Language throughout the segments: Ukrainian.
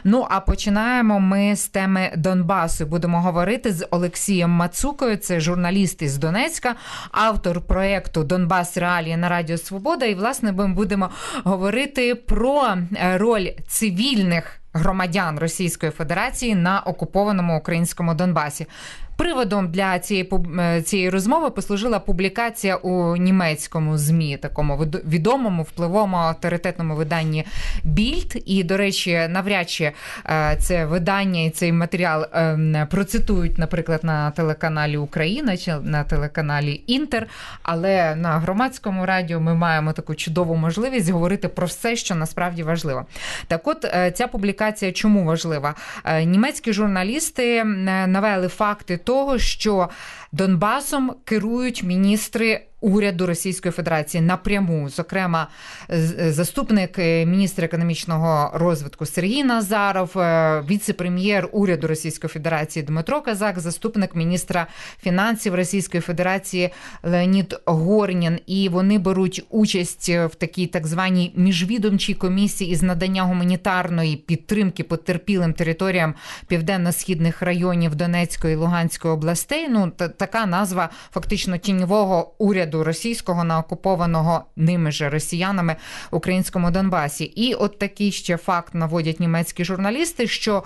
Ну, а починаємо ми з теми Донбасу. Будемо говорити з Олексієм Мацукою, це журналіст із Донецька, автор проєкту «Донбас. Реалії» на Радіо Свобода. І, власне, ми будемо говорити про роль цивільних громадян Російської Федерації на окупованому українському Донбасі. Приводом для цієї розмови послужила публікація у німецькому ЗМІ, такому відомому, впливовому, авторитетному виданні «Більд». І, до речі, навряд чи це видання і цей матеріал процитують, наприклад, на телеканалі «Україна» чи на телеканалі «Інтер», але на громадському радіо ми маємо таку чудову можливість говорити про все, що насправді важливо. Так от, ця публікація чому важлива? Німецькі журналісти навели факти того, що Донбасом керують міністри уряду Російської Федерації напряму. Зокрема, заступник міністра економічного розвитку Сергій Назаров, віце-прем'єр уряду Російської Федерації Дмитро Казак, заступник міністра фінансів Російської Федерації Леонід Горнін. І вони беруть участь в такій так званій міжвідомчій комісії із надання гуманітарної підтримки потерпілим територіям південно-східних районів Донецької і Луганської областей. Ну, така назва фактично тіньового уряду російського на окупованого ними же росіянами українському Донбасі. І от такий ще факт наводять німецькі журналісти, що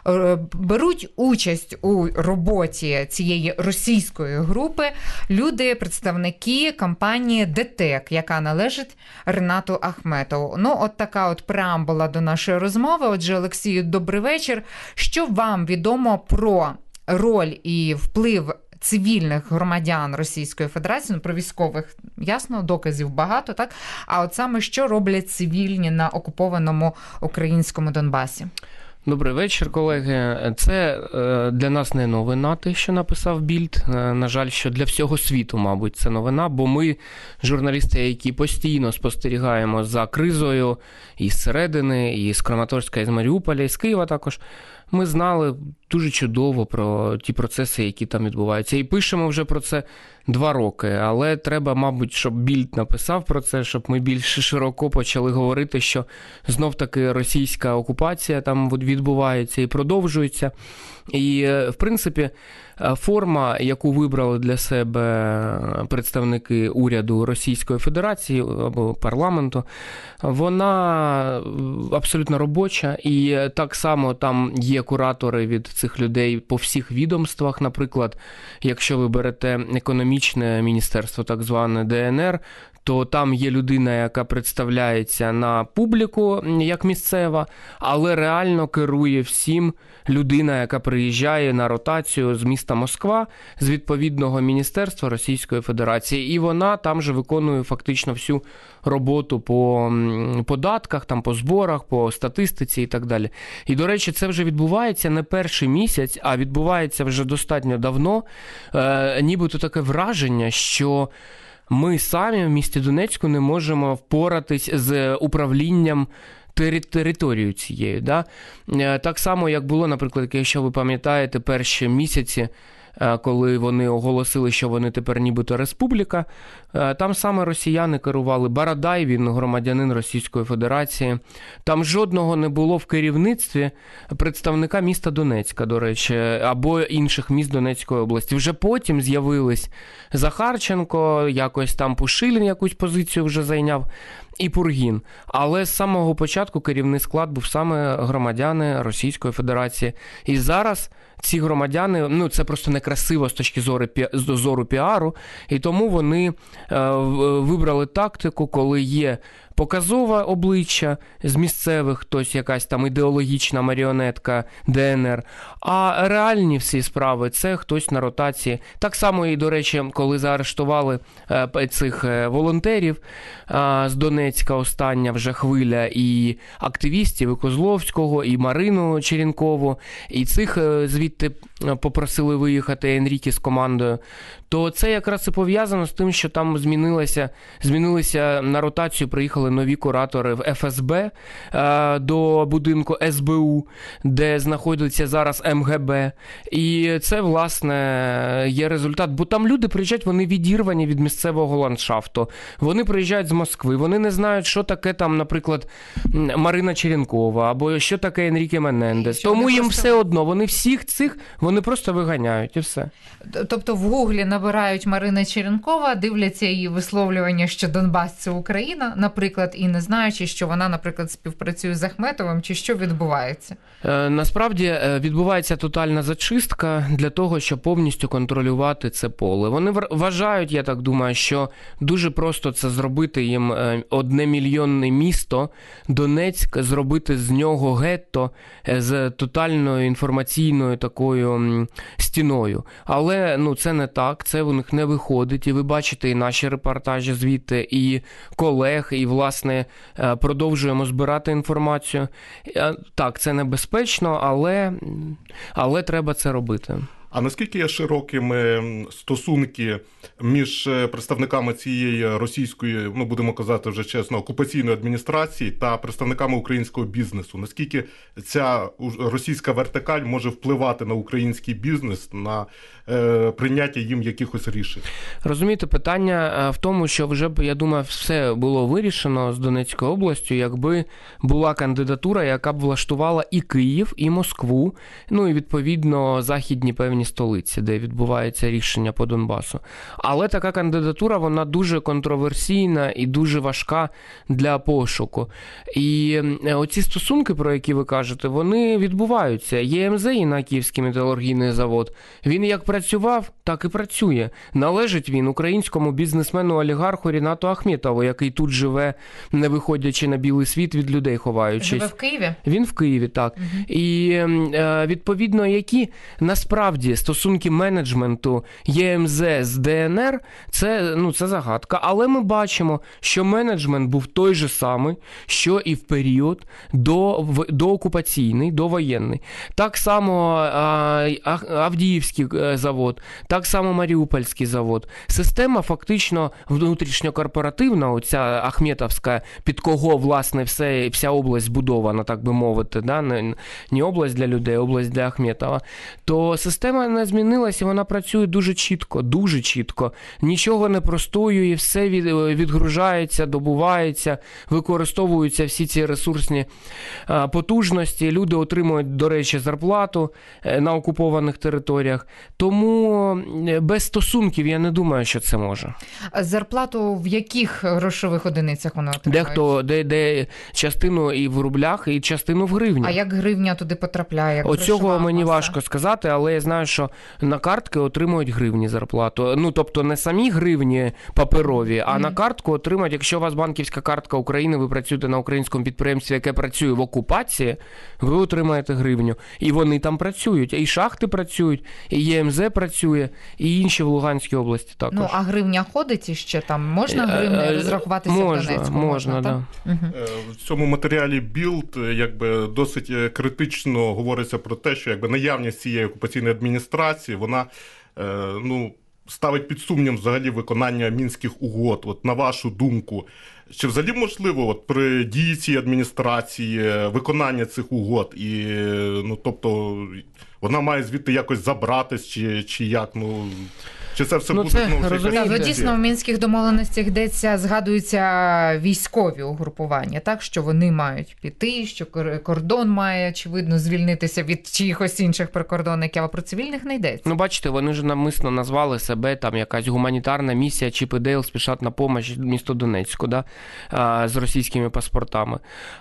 беруть участь у роботі цієї російської групи люди, представники компанії ДТЕК, яка належить Ренату Ахметову. Ну, от така от преамбула до нашої розмови. Отже, Олексію, добрий вечір. Що вам відомо про роль і вплив цивільних громадян Російської Федерації, ну, про військових, ясно, доказів багато, так? А от саме що роблять цивільні на окупованому українському Донбасі? Добрий вечір, колеги. Це для нас не новина, те, що написав Більд. На жаль, що для всього світу, мабуть, це новина, бо ми, журналісти, які постійно спостерігаємо за кризою і зсередини, і з Краматорська, і з Маріуполя, і з Києва також, ми знали дуже чудово про ті процеси, які там відбуваються. І пишемо вже про це 2 роки. Але треба, мабуть, щоб Більд написав про це, щоб ми більш широко почали говорити, що знов-таки російська окупація там відбувається і продовжується. І, в принципі, форма, яку вибрали для себе представники уряду Російської Федерації або парламенту, вона абсолютно робоча. І так само там є куратори від цих людей по всіх відомствах. Наприклад, якщо ви берете економічне міністерство, так зване ДНР, то там є людина, яка представляється на публіку як місцева, але реально керує всім людина, яка приїжджає на ротацію з міста Москва, з відповідного міністерства Російської Федерації. І вона там же виконує фактично всю роботу по податках, там, по зборах, по статистиці і так далі. І, до речі, це вже відбувається не перший місяць, а відбувається вже достатньо давно. Нібито таке враження, що ми самі в місті Донецьку не можемо впоратись з управлінням територією цією. Да? Так само, як було, наприклад, якщо ви пам'ятаєте, перші місяці, коли вони оголосили, що вони тепер нібито республіка, там саме росіяни керували. Бородай, він громадянин Російської Федерації. Там жодного не було в керівництві представника міста Донецька, до речі, або інших міст Донецької області. Вже потім з'явились Захарченко, якось там Пушилін якусь позицію вже зайняв, і Пургін. Але з самого початку керівний склад був саме громадяни Російської Федерації. І зараз ці громадяни, ну це просто некрасиво з точки зору піару, і тому вони вибрали тактику, коли є показове обличчя з місцевих, хтось якась там ідеологічна маріонетка ДНР, а реальні всі справи – це хтось на ротації. Так само і, до речі, коли заарештували цих волонтерів з Донецька, остання вже хвиля, і активістів, і Козловського, і Марину Черенкову, і цих звідти попросили виїхати Енрікі з командою, то це якраз і пов'язано з тим, що там змінилися на ротацію, приїхали приїхали нові куратори в ФСБ до будинку СБУ, де знаходиться зараз МГБ. І це, власне, є результат. Бо там люди приїжджають, вони відірвані від місцевого ландшафту. Вони приїжджають з Москви, вони не знають, що таке там, наприклад, Марина Черенкова, або що таке Енріке Менендес. Тому їм все одно, вони всіх цих, вони просто виганяють і все. Тобто в Гуглі набирають Марина Черенкова, дивляться її висловлювання, що Донбас – це Україна, наприклад, і не знаючи, що вона, наприклад, співпрацює з Ахметовим, чи що відбувається? Насправді відбувається тотальна зачистка для того, щоб повністю контролювати це поле. Вони вважають, я так думаю, що дуже просто це зробити їм 1-мільйонне місто, Донецьк, зробити з нього гетто з тотальною інформаційною такою стіною. Але це не так, це у них не виходить. І ви бачите і наші репортажі звідти, і колег, і, власне, продовжуємо збирати інформацію. Так, це небезпечно, але треба це робити. А наскільки є широкими стосунки між представниками цієї російської, будемо казати вже чесно, окупаційної адміністрації та представниками українського бізнесу? Наскільки ця російська вертикаль може впливати на український бізнес, на прийняття їм якихось рішень? Розумієте, питання в тому, що вже б, я думаю, все було вирішено з Донецькою областю, якби була кандидатура, яка б влаштувала і Київ, і Москву, і, відповідно, західні певні столиці, де відбувається рішення по Донбасу. Але така кандидатура, вона дуже контроверсійна і дуже важка для пошуку. І оці стосунки, про які ви кажете, вони відбуваються. ЄМЗ, Інакіївський металургійний завод, він як працював, так і працює. Належить він українському бізнесмену-олігарху Рінату Ахметову, який тут живе, не виходячи на білий світ, від людей ховаючись. Живе в Києві? Він в Києві, так. Угу. І, відповідно, які насправді стосунки менеджменту ЄМЗ з ДНР, це загадка. Але ми бачимо, що менеджмент був той же самий, що і в період доокупаційний, довоєнний. Так само Авдіївський завод, так само Маріупольський завод. Система фактично внутрішньокорпоративна, оця ахметовська, під кого, власне, вся область збудована, так би мовити, да? Не область для людей, область для Ахметова, то система не змінилася, вона працює дуже чітко, дуже чітко. Нічого не простоює, все відгружається, добувається, використовуються всі ці ресурсні потужності, люди отримують, до речі, зарплату на окупованих територіях. Тому без стосунків я не думаю, що це може. Зарплату в яких грошових одиницях вони отримують? Дехто, де частину і в рублях, і частину в гривні. А як гривня туди потрапляє? Оцього мені важко сказати, але я знаю, що на картки отримують гривні зарплату. Тобто не самі гривні паперові, а на картку отримують, якщо у вас банківська картка України, ви працюєте на українському підприємстві, яке працює в окупації, ви отримаєте гривню. І вони там працюють. І шахти працюють, і ЄМЗ працює, і інші в Луганській області також. А гривня ходить іще там? Можна гривнею розрахуватися в Донецьку? Можна, так. В цьому матеріалі Білд досить критично говориться про те, що наявність цієї окупаційної адміністрації, вона ставить під сумнів взагалі виконання Мінських угод. От на вашу думку, чи взагалі можливо при дії цієї адміністрації виконання цих угод? І, тобто, вона має звідти якось забратись, чи як? Чи це все буде знову? Дійсно, в мінських домовленостях згадуються військові угрупування, так, що вони мають піти, що кордон має, очевидно, звільнитися від чиїхось інших прикордонників, а про цивільних не йдеться. Бачите, вони ж навмисно назвали себе там якась гуманітарна місія, Чіп і Дейл спішать на допомогу місту Донецьку, да? З російськими паспортами.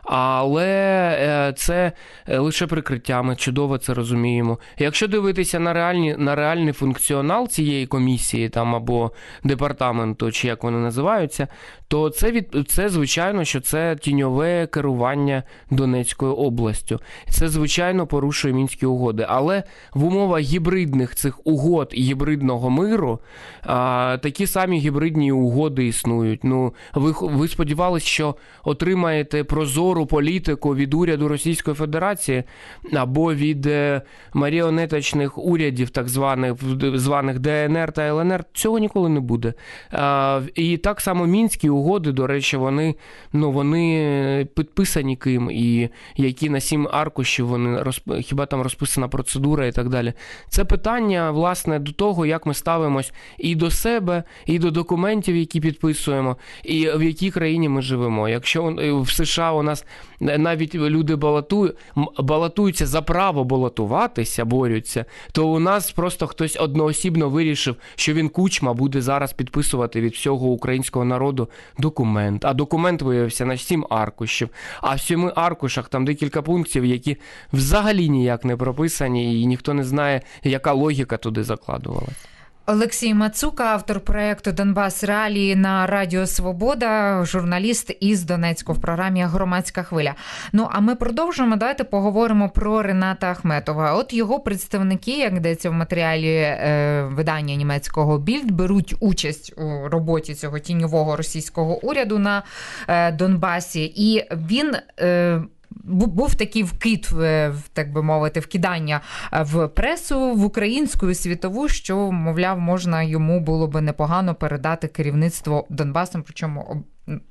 Але це лише прикриття, ми чудово це розуміємо. Якщо дивитися на реальний функціонал цієї комісії там, або департаменту, чи як вони називаються, то це звичайно, що це тіньове керування Донецькою областю. Це, звичайно, порушує Мінські угоди. Але в умовах гібридних цих угод і гібридного миру такі самі гібридні угоди існують. Ви сподівалися, що отримаєте прозору політику від уряду Російської Федерації або від маріонеточних урядів, так званих ДНР, ДНР та ЛНР, цього ніколи не буде. І так само Мінські угоди, до речі, вони підписані ким, і які на 7 аркушів, хіба там розписана процедура і так далі. Це питання, власне, до того, як ми ставимось і до себе, і до документів, які підписуємо, і в якій країні ми живемо. Якщо в США у нас навіть люди балотуються за право балотуватися, борються, то у нас просто хтось одноосібно вирішив, що він Кучма буде зараз підписувати від всього українського народу документ. А документ виявився на 7 аркушів. А в 7 аркушах там декілька пунктів, які взагалі ніяк не прописані, і ніхто не знає, яка логіка туди закладувалась. Олексій Мацука, автор проєкту «Донбас Реалії» на Радіо Свобода, журналіст із Донецьку в програмі «Громадська хвиля». Ну, а ми продовжимо, давайте поговоримо про Рената Ахметова. От його представники, як йдеться в матеріалі видання німецького «Більд», беруть участь у роботі цього тіньового російського уряду на Донбасі. І він... був такий вкид, так би мовити, вкидання в пресу, в українську і світову, що, мовляв, можна йому було би непогано передати керівництво Донбасом, причому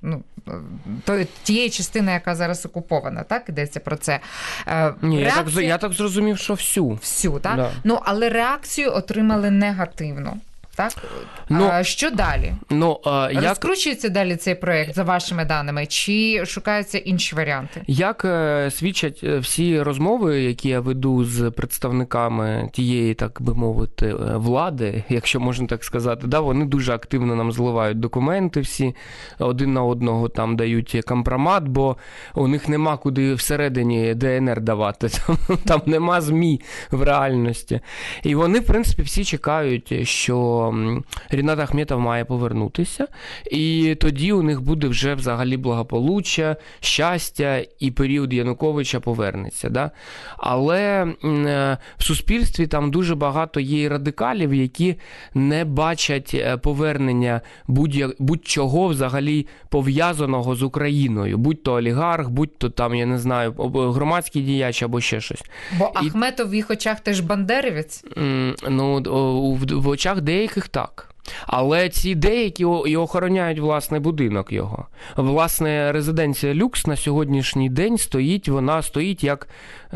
тієї частини, яка зараз окупована, так? Йдеться про це. Ні, я так зрозумів, що всю, так? Да. Ну, але реакцію отримали негативно. Так? Що далі? Розкручується далі цей проєкт, за вашими даними, чи шукаються інші варіанти? Як свідчать всі розмови, які я веду з представниками тієї, так би мовити, влади, якщо можна так сказати, да, вони дуже активно нам зливають документи всі, один на одного там дають компромат, бо у них нема куди всередині ДНР давати, там нема ЗМІ в реальності. І вони, в принципі, всі чекають, що Рінат Ахметов має повернутися, і тоді у них буде вже взагалі благополуччя, щастя, і період Януковича повернеться. Да? Але в суспільстві там дуже багато є і радикалів, які не бачать повернення будь-чого взагалі пов'язаного з Україною. Будь-то олігарх, будь-то там, я не знаю, громадський діяч або ще щось. Бо Ахметов в їх очах теж бандерівець? Ну, в очах деяких так. Але ці деякі і охороняють власне будинок його. Власне, резиденція Люкс на сьогоднішній день стоїть як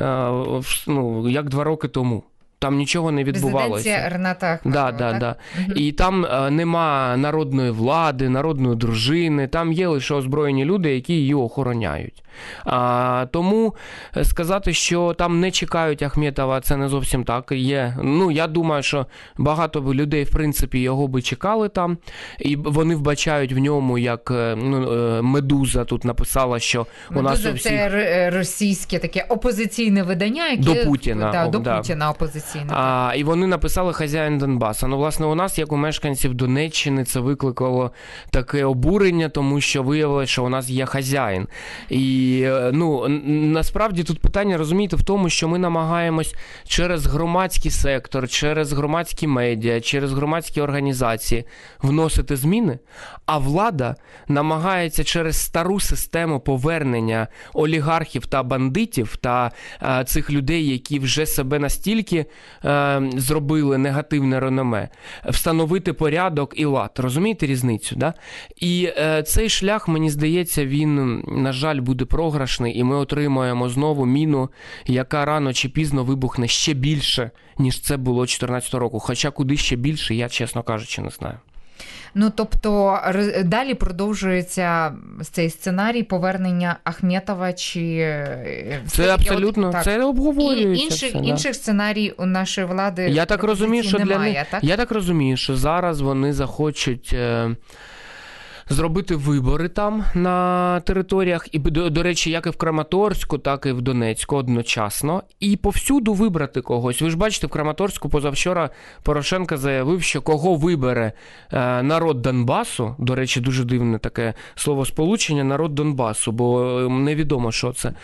2 роки тому. Там нічого не відбувалося. Резиденція Рената Ахметова, так? Да. Угу. І там нема народної влади, народної дружини, там є лише озброєні люди, які її охороняють. Тому сказати, що там не чекають Ахметова, це не зовсім так. Я думаю, що багато людей, в принципі, його би чекали там, і вони вбачають в ньому, як Медуза тут написала, що у нас у всіх... це російське таке опозиційне видання, яке... До Путіна. До Путіна опозиційне. І вони написали «Хазяїн Донбаса». Ну, власне, у нас, як у мешканців Донеччини, це викликало таке обурення, тому що виявилося, що у нас є хазяїн. І насправді тут питання, розумієте, в тому, що ми намагаємось через громадський сектор, через громадські медіа, через громадські організації вносити зміни, а влада намагається через стару систему повернення олігархів та бандитів та цих людей, які вже себе настільки зробили негативне реноме, встановити порядок і лад. Розумієте різницю, да? І цей шлях, мені здається, він, на жаль, буде програшний, і ми отримаємо знову міну, яка рано чи пізно вибухне ще більше, ніж це було 2014 року. Хоча куди ще більше, я, чесно кажучи, не знаю. Тобто далі продовжується цей сценарій повернення Ахметова, чи... Це абсолютно, це обговорюється. Інших сценарій у нашої влади я так розумію, що немає, так? Я так розумію, що зараз вони захочуть... зробити вибори там на територіях, і, до речі, як і в Краматорську, так і в Донецьку одночасно, і повсюду вибрати когось. Ви ж бачите, в Краматорську позавчора Порошенко заявив, що кого вибере народ Донбасу, до речі, дуже дивне таке словосполучення, народ Донбасу, бо невідомо, що це,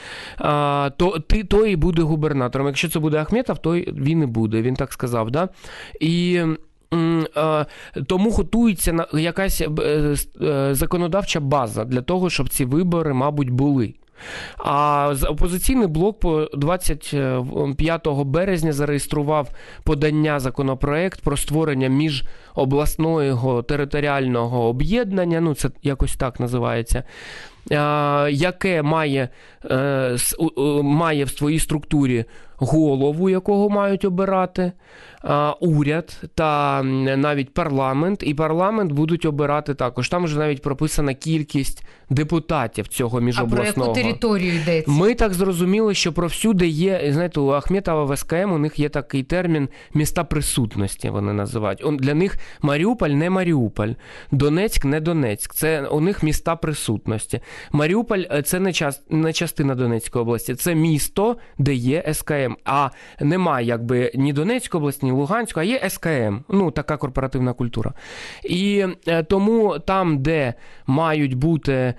то і буде губернатором. Якщо це буде Ахметов, то він і буде, він так сказав, да? І... тому готується якась законодавча база для того, щоб ці вибори, мабуть, були. А опозиційний блок по 25 березня зареєстрував подання законопроект про створення міжобласного територіального об'єднання, ну це якось так називається, яке має в своїй структурі голову, якого мають обирати уряд та навіть парламент, і парламент будуть обирати також. Там вже навіть прописана кількість депутатів цього міжобласного. А про яку територію йдеться? Ми так зрозуміли, що про всюди є, знаєте, у Ахметова в СКМ у них є такий термін «міста присутності», вони називають. Для них Маріуполь не Маріуполь, Донецьк не Донецьк, це у них міста присутності. Маріуполь – це не частина Донецької області, це місто, де є СКМ. А немає якби ні Донецької області, ні Луганської, а є СКМ. Ну, така корпоративна культура. І тому там, де мають бути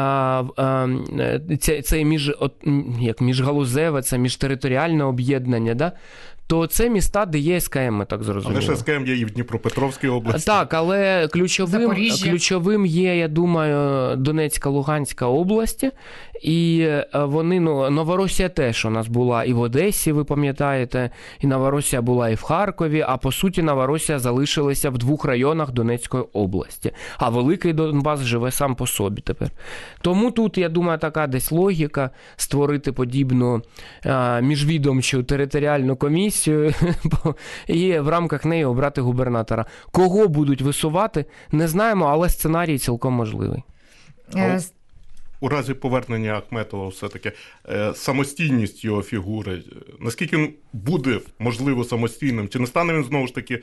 це міжгалузеве, це міжтериторіальне об'єднання, да? То це міста, де є СКМ, ми так зрозуміли. Але ж СКМ є і в Дніпропетровській області. Так, але ключовим є, я думаю, Донецька, Луганська області. І вони, Новоросія теж у нас була і в Одесі, ви пам'ятаєте, і Новоросія була і в Харкові, а по суті Новоросія залишилася в 2 районах Донецької області. А Великий Донбас живе сам по собі тепер. Тому тут, я думаю, така десь логіка створити подібну міжвідомчу територіальну комісію і в рамках неї обрати губернатора. Кого будуть висувати, не знаємо, але сценарій цілком можливий. У разі повернення Ахметова все-таки самостійність його фігури, наскільки він буде, можливо, самостійним, чи не стане він, знову ж таки,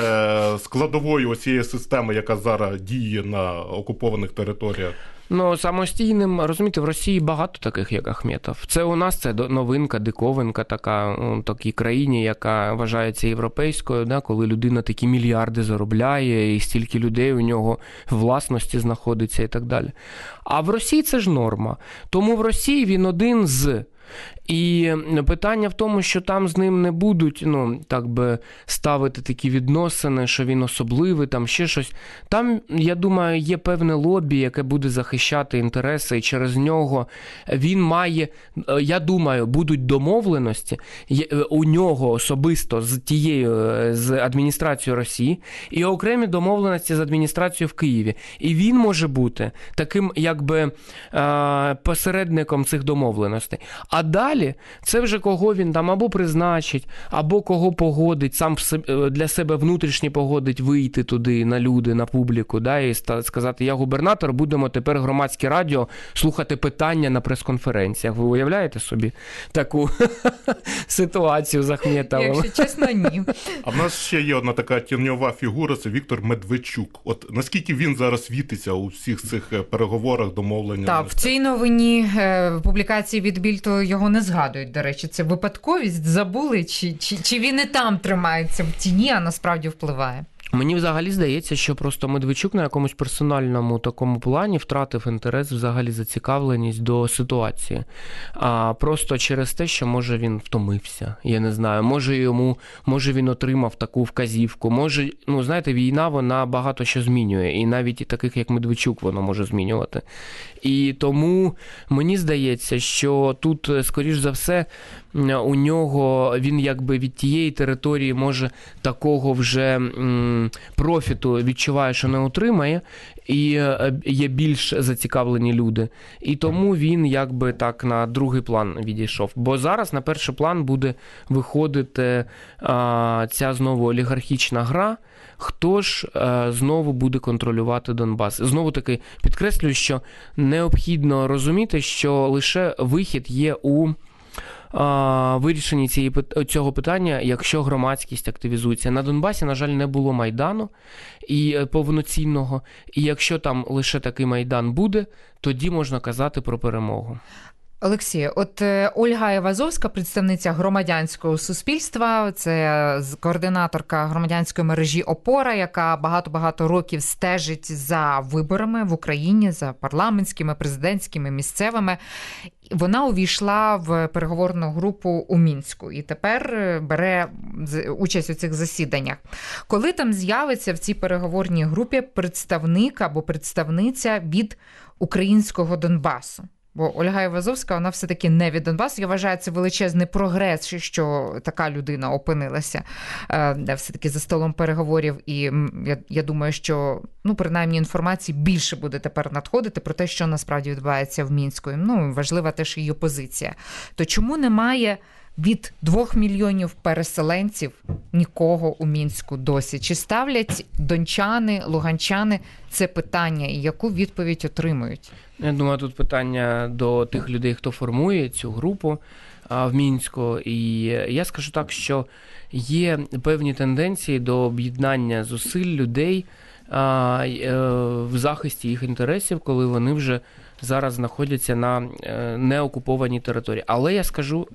складовою цієї системи, яка зараз діє на окупованих територіях? Самостійним, розумієте, в Росії багато таких, як Ахметов. Це у нас це новинка, диковинка така, у такій країні, яка вважається європейською, да, коли людина такі мільярди заробляє, і стільки людей у нього в власності знаходиться і так далі. А в Росії це ж норма. Тому в Росії він один з. І питання в тому, що там з ним не будуть, так би, ставити такі відносини, що він особливий, там ще щось. Там, я думаю, є певне лобі, яке буде захищати інтереси, і через нього він має, я думаю, будуть домовленості у нього особисто з адміністрацією Росії і окремі домовленості з адміністрацією в Києві. І він може бути таким, якби, посередником цих домовленостей. А далі це вже кого він там або призначить, або кого погодить, сам для себе внутрішньо погодить вийти туди на люди, на публіку, да, і сказати, я губернатор, будемо тепер громадське радіо слухати питання на прес-конференціях. Ви уявляєте собі таку ситуацію з Ахметовим? Якщо чесно, ні. А в нас ще є одна така тіньова фігура, це Віктор Медведчук. От наскільки він зараз світиться у всіх цих переговорах, домовленнях? Так, в цій новині публікації від Більд його не згадують, до речі. Це випадковість, забули, чи він і там тримається в тіні, а насправді впливає? Мені взагалі здається, що просто Медведчук на якомусь персональному такому плані втратив інтерес, взагалі зацікавленість до ситуації. А просто через те, що може він втомився, я не знаю, може він отримав таку вказівку, може, знаєте, війна, вона багато що змінює, і навіть і таких, як Медведчук, воно може змінювати. І тому мені здається, що тут, скоріш за все, у нього, він якби від тієї території може такого вже профіту відчуває, що не отримає, і є більш зацікавлені люди. І тому він якби так на другий план відійшов. Бо зараз на перший план буде виходити ця знову олігархічна гра, хто ж знову буде контролювати Донбас. Знову-таки підкреслюю, що необхідно розуміти, що лише вихід є у вирішенні цього питання, якщо громадськість активізується. На Донбасі, на жаль, не було Майдану і повноцінного, і якщо там лише такий Майдан буде, тоді можна казати про перемогу. Олексій, от Ольга Івазовська, представниця громадянського суспільства, це координаторка громадянської мережі «Опора», яка багато-багато років стежить за виборами в Україні, за парламентськими, президентськими, місцевими. Вона увійшла в переговорну групу у Мінську і тепер бере участь у цих засіданнях. Коли там з'явиться в цій переговорній групі представник або представниця від українського Донбасу? Бо Ольга Івазовська, вона все-таки не від Донбасу. Я вважаю, це величезний прогрес, що така людина опинилася все-таки за столом переговорів. І я думаю, що, принаймні, інформації більше буде тепер надходити про те, що насправді відбувається в Мінську. Важлива теж її позиція. То чому немає від 2 мільйонів переселенців нікого у Мінську досі? Чи ставлять дончани, луганчани це питання і яку відповідь отримують? Я думаю, тут питання до тих людей, хто формує цю групу в Мінську. І я скажу так, що є певні тенденції до об'єднання зусиль людей в захисті їх інтересів, коли вони вже зараз знаходяться на неокупованій території. Але я скажу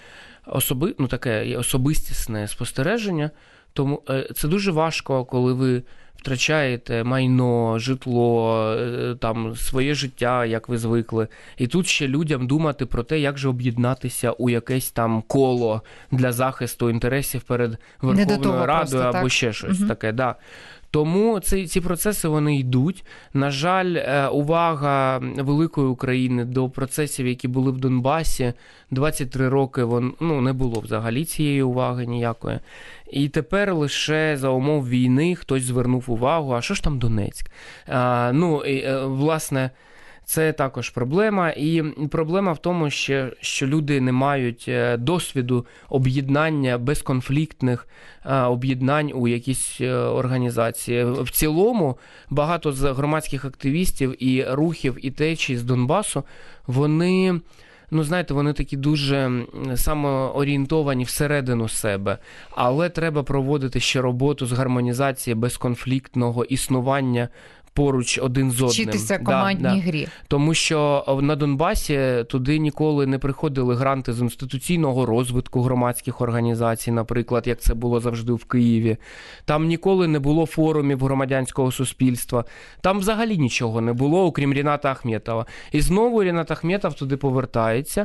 таке особистісне спостереження, тому це дуже важко, коли ви втрачаєте майно, житло, там, своє життя, як ви звикли. І тут ще людям думати про те, як же об'єднатися у якесь там коло для захисту інтересів перед Верховною Радою або ще щось таке. Да. Тому ці процеси, вони йдуть. На жаль, увага великої України до процесів, які були в Донбасі, 23 роки не було взагалі цієї уваги ніякої. І тепер лише за умов війни хтось звернув увагу, а що ж там Донецьк? Власне, це також проблема. І проблема в тому, що люди не мають досвіду об'єднання, безконфліктних об'єднань у якісь організації. В цілому багато з громадських активістів і рухів, і течій з Донбасу, вони такі дуже самоорієнтовані всередину себе. Але треба проводити ще роботу з гармонізації безконфліктного існування поруч один з одним. Вчитися командній грі. Тому що на Донбасі туди ніколи не приходили гранти з інституційного розвитку громадських організацій, наприклад, як це було завжди в Києві. Там ніколи не було форумів громадянського суспільства. Там взагалі нічого не було, окрім Ріната Ахметова. І знову Рінат Ахметов туди повертається,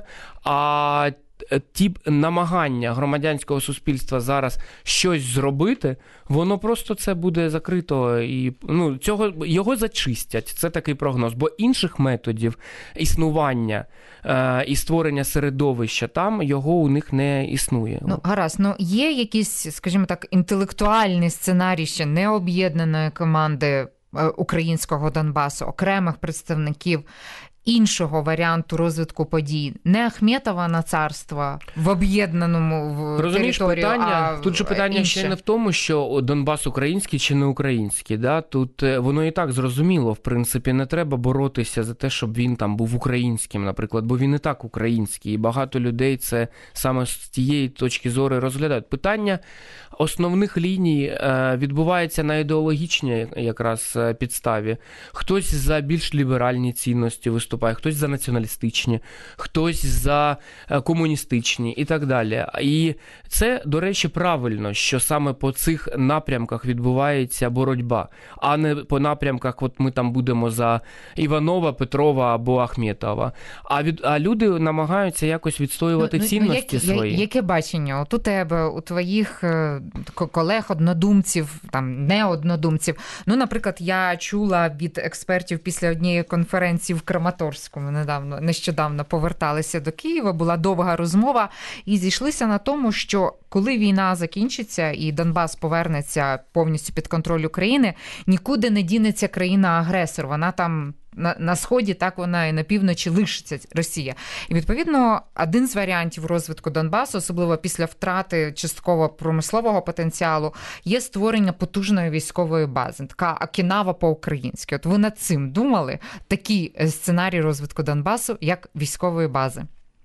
а ті намагання громадянського суспільства зараз щось зробити, воно просто це буде закрито і його зачистять. Це такий прогноз. Бо інших методів існування і створення середовища там, його у них не існує. Гаразд, є якийсь, скажімо так, інтелектуальний сценарій ще необ'єднаної команди українського Донбасу, окремих представників іншого варіанту розвитку подій, не Ахметова на царство в об'єднаному територію, тут же питання інше. ще не в тому, що Донбас український чи не український. Да? Тут воно і так зрозуміло, в принципі, не треба боротися за те, щоб він там був українським, наприклад, бо він і так український, і багато людей це саме з тієї точки зору розглядають. Питання основних ліній відбувається на ідеологічній якраз підставі. Хтось за більш ліберальні цінності виступає, хтось за націоналістичні, хтось за комуністичні і так далі. І це, до речі, правильно, що саме по цих напрямках відбувається боротьба, а не по напрямках, от ми там будемо за Іванова, Петрова або Ахметова. А люди намагаються якось відстоювати цінності свої. Яке бачення? От у тебе, у твоїх колег, однодумців, там, не однодумців. Наприклад, я чула від експертів після однієї конференції в Краматорську, ми нещодавно поверталися до Києва, була довга розмова, і зійшлися на тому, що коли війна закінчиться і Донбас повернеться повністю під контроль України, нікуди не дінеться країна-агресор. Вона там на Сході, так вона і на півночі лишиться Росія. І, відповідно, один з варіантів розвитку Донбасу, особливо після втрати частково промислового потенціалу, є створення потужної військової бази. Така Окінава по-українськи. От ви над цим думали? Такий сценарій розвитку Донбасу, як військової бази.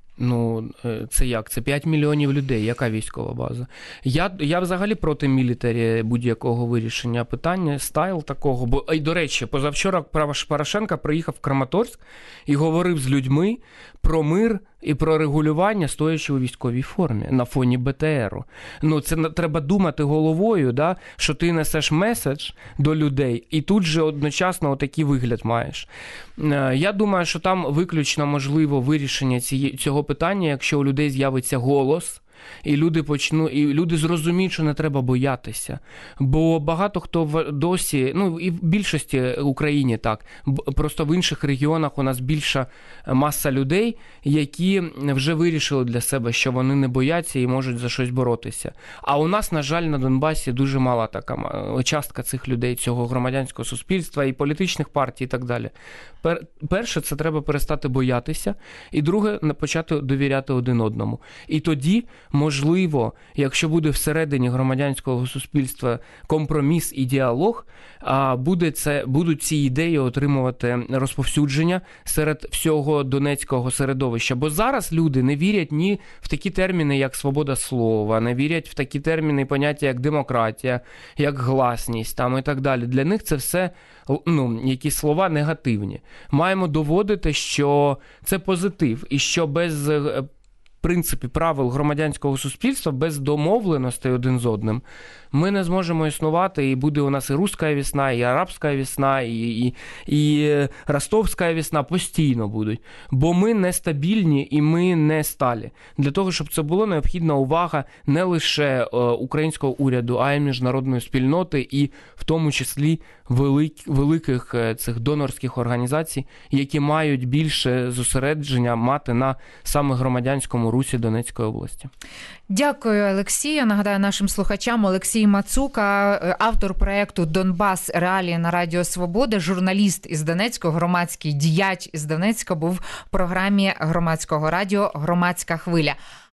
Це як? Це 5 мільйонів людей. Яка військова база? Я взагалі проти мілітарі будь-якого вирішення питання, стайл такого. Бо, до речі, позавчора Порошенко приїхав в Краматорськ і говорив з людьми про мир і про регулювання, стоячи у військовій формі на фоні БТРу. Це треба думати головою, да, що ти несеш меседж до людей і тут же одночасно отакий вигляд маєш. Я думаю, що там виключно можливо вирішення цього питання, якщо у людей з'явиться голос, і люди зрозуміють, що не треба боятися. Бо багато хто досі, і в більшості Україні так, просто в інших регіонах у нас більша маса людей, які вже вирішили для себе, що вони не бояться і можуть за щось боротися. А у нас, на жаль, на Донбасі дуже мала така частка цих людей, цього громадянського суспільства і політичних партій і так далі. Перше, це треба перестати боятися, і друге, почати довіряти один одному. І тоді, можливо, якщо буде всередині громадянського суспільства компроміс і діалог, будуть ці ідеї отримувати розповсюдження серед всього донецького середовища. Бо зараз люди не вірять ні в такі терміни, як свобода слова, не вірять в такі терміни і поняття, як демократія, як гласність там, і так далі. Для них це все якісь слова негативні. Маємо доводити, що це позитив, і що без принципів правил громадянського суспільства, без домовленостей один з одним, ми не зможемо існувати, і буде у нас і руська весна, і арабська весна, і ростовська весна постійно будуть. Бо ми нестабільні і ми не сталі. Для того, щоб це було, необхідна увага не лише українського уряду, а й міжнародної спільноти, і в тому числі великих цих донорських організацій, які мають більше зосередження мати на саме громадянському русі Донецької області. Дякую, Олексію. Нагадаю нашим слухачам, Олексій Мацука, автор проєкту «Донбас. Реалії на Радіо Свобода», журналіст із Донецька, громадський діяч із Донецька, був в програмі громадського радіо «Громадська хвиля».